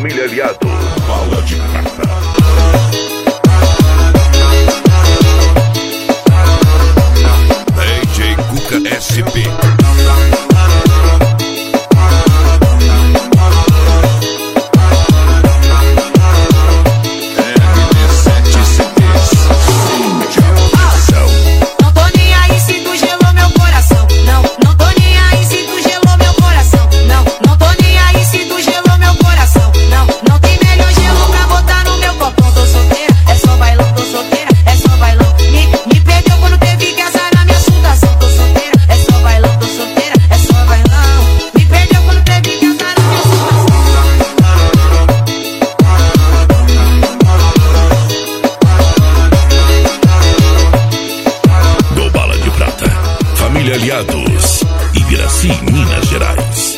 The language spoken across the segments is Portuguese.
Família Aliados. Bala de Prata. DJ Cuca SP. Aliados, Ibiraci, Minas Gerais.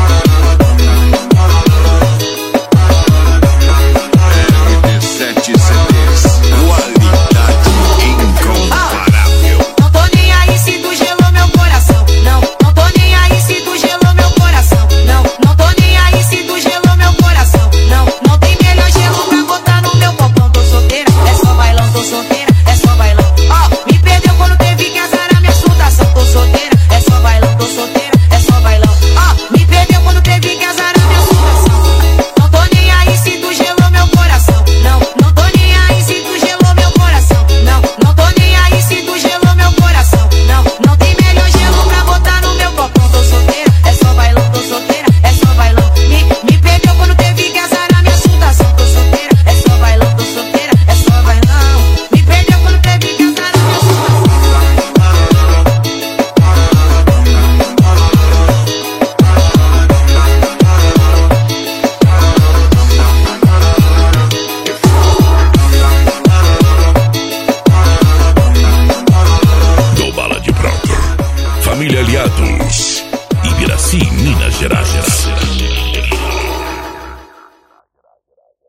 RD7 CDs, qualidade incomparável. Não tô nem aí se tu gelou meu coração. Não tô nem aí se tu gelou meu coração. Não tô nem aí se tu gelou meu coração. Não tem melhor gelo pra botar no meu copão. Tô solteira, é só bailão, tô solteira, é só bailão. Ó, me perdeu quando teve que azar a minha soltação. Tô solteira. É só bailão, tô solteira, é só bailão. Ó, me perdeu quando teve que azar a minha situação. Não tô nem aí se tu gelou meu coração. Não tô nem aí se tu gelou meu coração. Não tô nem aí se tu gelou meu coração. Não tem melhor gelo pra botar no meu copão. Tô solteira, é só bailão, tô solteira, é só bailão. Me perdeu quando teve que azar a minha situação. Tô solteira, é só bailão, tô solteira, é só bailão. Me perdeu quando teve que azar a minha situação. Do Bala de Prata. Família Aliados, Ibiraci, Minas Gerais.